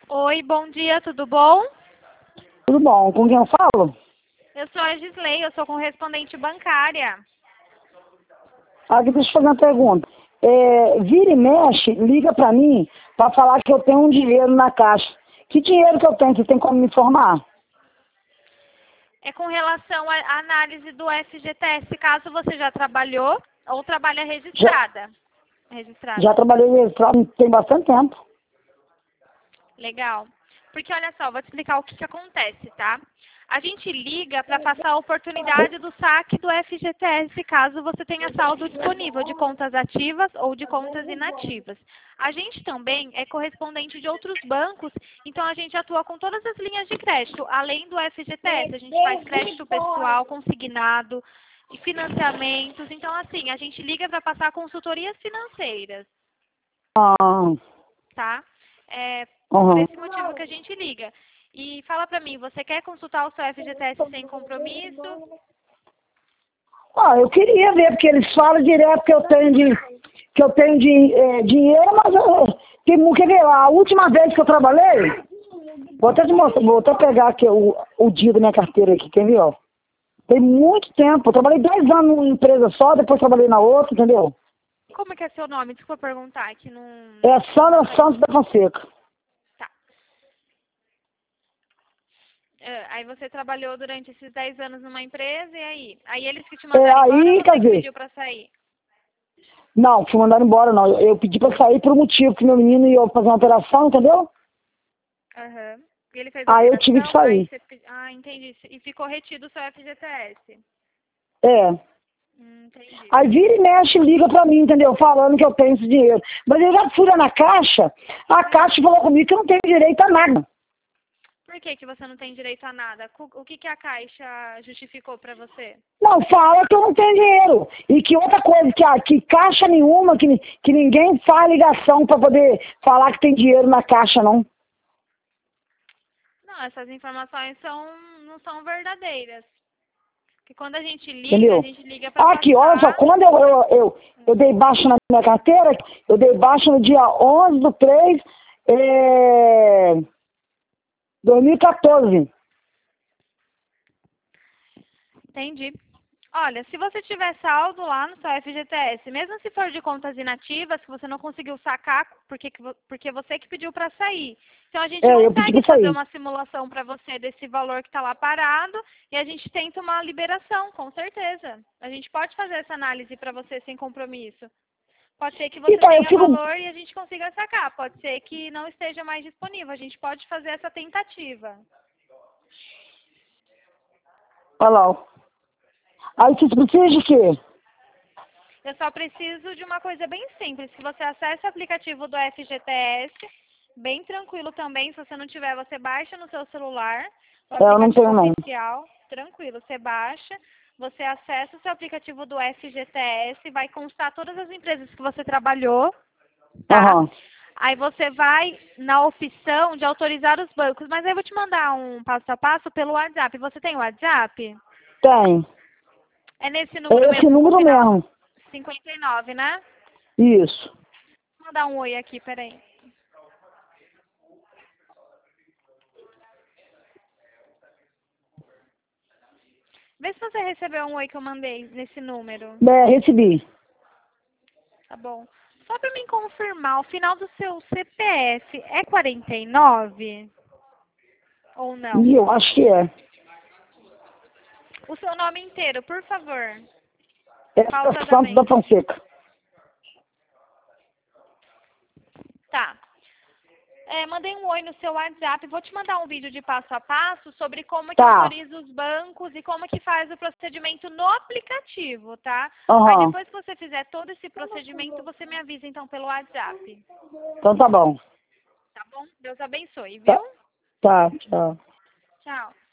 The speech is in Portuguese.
Oi, bom dia, tudo bom? Tudo bom, com quem eu falo? Eu sou a Gisley, eu sou correspondente bancária. Aqui, deixa eu fazer uma pergunta. Vira e mexe, liga pra mim pra falar que eu tenho um dinheiro na caixa. Que dinheiro que eu tenho? Você tem como me informar? É com relação à análise do FGTS, caso você já trabalhou ou trabalha Já, registrada. já Registrada. trabalhei registrado tem bastante tempo. Legal. Porque olha só, vou te explicar o que acontece, tá? A gente liga para passar a oportunidade do saque do FGTS, caso você tenha saldo disponível de contas ativas ou de contas inativas. A gente também é correspondente de outros bancos, então a gente atua com todas as linhas de crédito, além do FGTS. A gente faz crédito pessoal, consignado e financiamentos. Então, assim, a gente liga para passar consultorias financeiras, Ah, tá? É por uhum. esse motivo que a gente liga. E fala pra mim, você quer consultar o seu FGTS sem compromisso? Eu queria ver, porque eles falam direto que eu tenho dinheiro, mas quer ver, a última vez que eu trabalhei, vou até te mostrar, vou até pegar aqui o dia da minha carteira aqui, quer ver, ó? Tem muito tempo, eu trabalhei 10 anos numa empresa só, depois trabalhei na outra, entendeu? Como que é seu nome? Desculpa perguntar, que não... É Sandra Não... Santos da Fonseca. Tá. Aí você trabalhou durante esses 10 anos numa empresa e aí? Aí eles que te mandaram embora ou Aí, quer você que dizer, pediu pra sair? não, fui mandado embora, não. Eu pedi pra sair por um motivo, que meu menino ia fazer uma operação, entendeu? Aham. E ele fez a Aí eu tive que operação, aí sair. você... Ah, entendi. E ficou retido o seu FGTS. É. Entendi. Aí vira e mexe, liga pra mim, entendeu? Falando que eu tenho esse dinheiro. Mas eu já fui lá na Caixa, a Caixa falou comigo que eu não tenho direito a nada. Por que que você não tem direito a nada? O que que a Caixa justificou pra você? Não, fala que eu não tenho dinheiro. E que outra coisa, que Caixa nenhuma, que ninguém faz ligação pra poder falar que tem dinheiro na Caixa, não. Não, essas informações não são verdadeiras. Porque quando a Entendeu? gente liga para Aqui, olha só, passar. quando eu dei baixa na minha carteira, eu dei baixa no dia 11/3, 2014. Entendi. Olha, se você tiver saldo lá no seu FGTS, mesmo se for de contas inativas, que você não conseguiu sacar porque você que pediu para sair. Então a gente Eu pedi consegue pra fazer sair. uma simulação para você desse valor que está lá parado e a gente tenta uma liberação, com certeza. A gente pode fazer essa análise para você sem compromisso. Pode ser que você Então, eu tenha fico... valor e a gente consiga sacar. Pode ser que não esteja mais disponível. A gente pode fazer essa tentativa. Olha lá, ó. Aí você precisa de quê? Eu só preciso de uma coisa bem simples, que você acesse o aplicativo do FGTS, bem tranquilo também, se você não tiver, você baixa no seu celular, o Eu não aplicativo tenho, não. oficial, tranquilo, você baixa, você acessa o seu aplicativo do FGTS, vai constar todas as empresas que você trabalhou, tá? Aham. Aí você vai na opção de autorizar os bancos, mas aí eu vou te mandar um passo a passo pelo WhatsApp. Você tem WhatsApp? Tem. É nesse número É esse mesmo com o número final mesmo. 59, né? Isso. Vou mandar um oi aqui, peraí. Vê se você recebeu um oi que eu mandei nesse número. Recebi. Tá bom. Só pra me confirmar, o final do seu CPF é 49 ou não? E eu acho que é. O seu nome inteiro, por favor. É Santos da Pausadamente. Fonseca. Tá. Mandei um oi no seu WhatsApp. Vou te mandar um vídeo de passo a passo sobre como que Tá. autoriza os bancos e como que faz o procedimento no aplicativo, tá? Aí Aham. depois que você fizer todo esse procedimento, você me avisa então pelo WhatsApp. Então tá bom. Tá bom? Deus abençoe, viu? Tá, tá, tchau. Tchau.